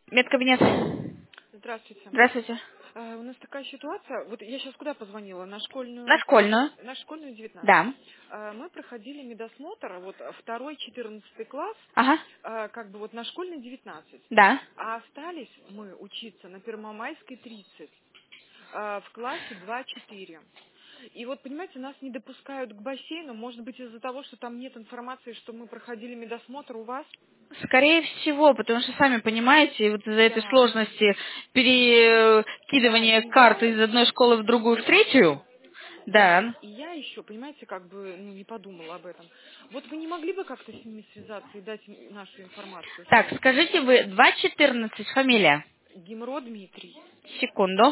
Медкабинет. Здравствуйте. Здравствуйте. У нас такая ситуация. Вот я сейчас куда позвонила? На На школьную, школьную. на школьную 19. Да. Мы проходили медосмотр, вот второй, 14 класс, Ага. как бы вот на школьной 19. Да. А остались мы учиться на Первомайской 30, в классе 2-4. И вот, понимаете, нас не допускают к бассейну, может быть, из-за того, что там нет информации, что мы проходили медосмотр у вас? Скорее всего, потому что сами понимаете, вот из-за этой Да. сложности Да, перекидывания и карты я, из одной школы в другую, в третью. да, Да. и я еще, понимаете, как бы не подумала об этом. Вот вы не могли бы как-то с ними связаться и дать нашу информацию Так, собственную? скажите, вы 214 фамилия? Гимро Дмитрий. Секунду.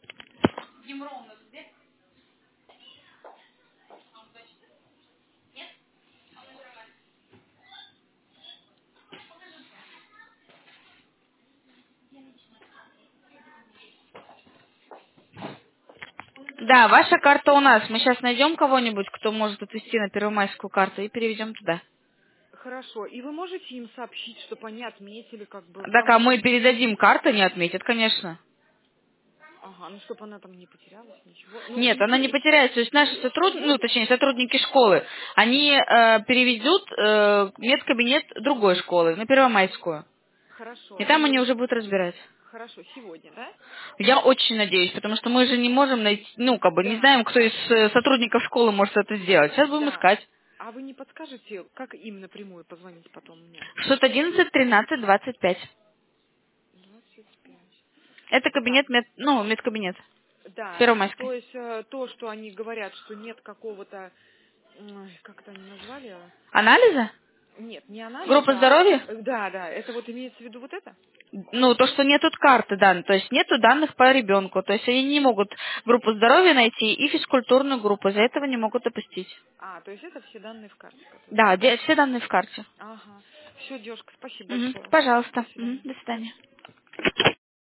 Да, ваша карта у нас. Мы сейчас найдем кого-нибудь, кто может отвезти на первомайскую карту и переведем туда. Хорошо. И вы можете им сообщить, чтобы они отметили, как бы, Так, потому а что... мы передадим карту, не отметят, конечно. Ага, ну чтобы она там не потерялась, ничего. Ну, Нет, она не потеряется. То есть наши сотрудники, ну, точнее, сотрудники школы, они переведут медкабинет другой школы, на Первомайскую. хорошо. И там они И уже будут разбирать. хорошо, сегодня, да? Я очень надеюсь, потому что мы же не можем найти, ну, как бы не Да, знаем, кто из сотрудников школы может это сделать. Сейчас будем да. искать. А вы не подскажете, как им напрямую позвонить потом мне? 611 13 25. 25. Это Так, кабинет, медкабинет. да, Первомайской. то есть то, что они говорят, что нет какого-то, как это они назвали? Анализа? Нет, не анализа, Группа здоровья? да, да, это вот имеется в виду вот это? Ну, то, что нету карты данных, то есть нету данных по ребенку, то есть они не могут группу здоровья найти и физкультурную группу, из-за этого не могут допустить. А, то есть это все данные в карте, которые, Да, да? все данные в карте. Ага. Все, девушка, спасибо Мгм. большое. До Пожалуйста. Мгм. свидания. До свидания.